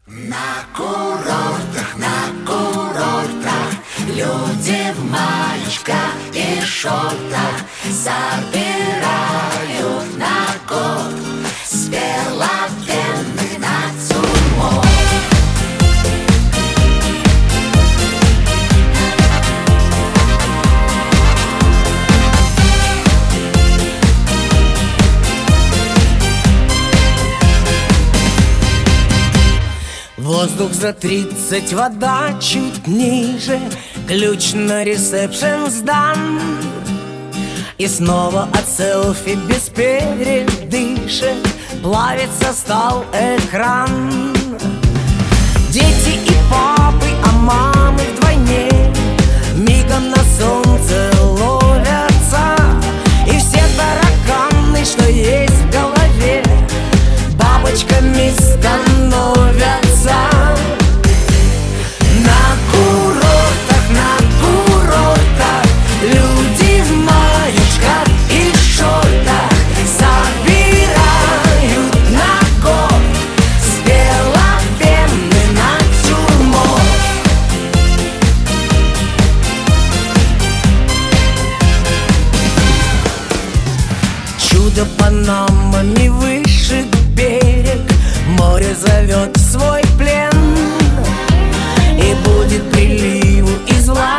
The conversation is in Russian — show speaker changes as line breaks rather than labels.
На курортах люди в маечках и шортах собирают на год сверлопенный натюрморт.
Воздух за 30, вода чуть ниже, ключ на ресепшн сдан. И снова от селфи без передышек плавится стал экран. Дети и папы, а мамы вдвойне мигом на солнце ловятся. И все тараканы, что есть в голове, бабочками становятся. На курортах люди в маечках и шортах собирают на год сверлопенный натюрморт. Чудо Панамами вышит берег, море зовет в свой плен, и будет приливу из власти